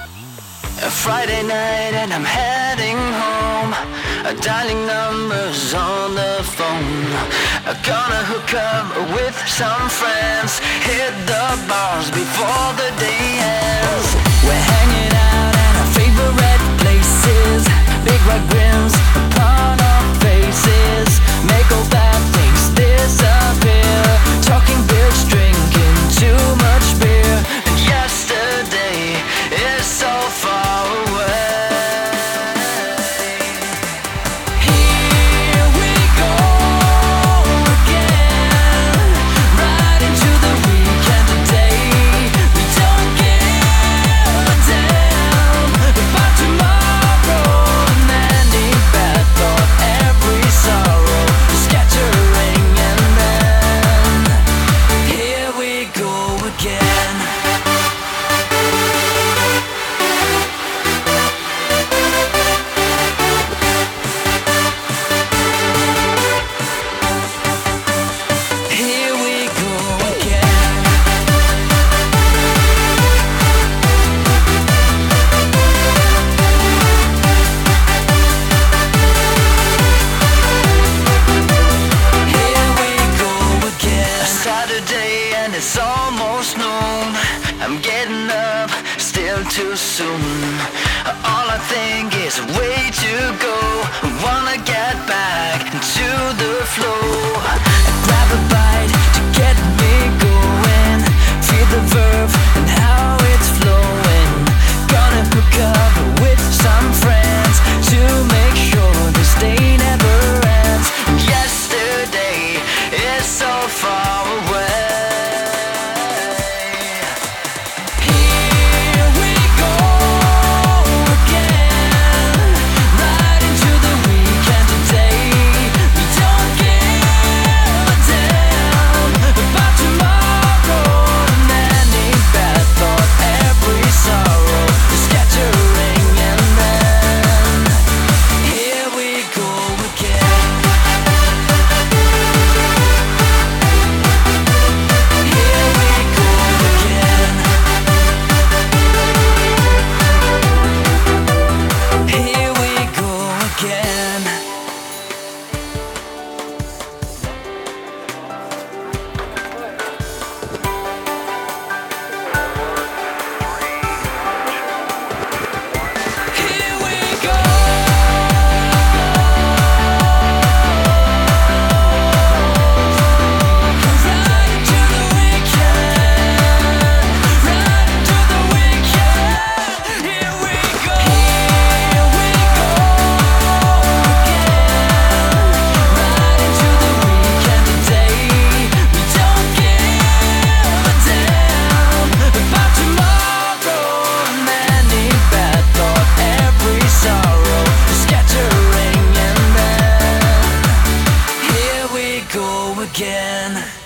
A Friday night and I'm heading home, dialing numbers on the phone. Gonna hook up with some friends, hit the bars before the day ends. We're hanging out at our favorite places, big white grins upon our faces, make all bad things disappear, talking bitch, drinking too much beer, and yesterday is so far away. Here we go again, right into the weekend today. We don't give a damn about tomorrow, and any bad thought, every sorrow scattering, and then here we go again. Here we go again. Here we go again. Saturday and it's almost noon. I'm getting up, still too soon. All I think is way to go. Wanna get back to the flow. Grab a bite to get me going. Feel the verve and how it's flowing. Gonna hook up with some friends to make sure this day never ends. Yesterday is so far away. Here we go again, right into the weekend today. We don't give a damn about tomorrow, and any bad thought, every sorrow scattering, and then here we go again. Here we go again. Here we go again. Here we go. Right into the weekend. Right into the weekend. Here we go. Here we go again. Right into the weekend today. We don't give a damn about tomorrow, and any bad thought, every sorrow scattering, and then here we go again.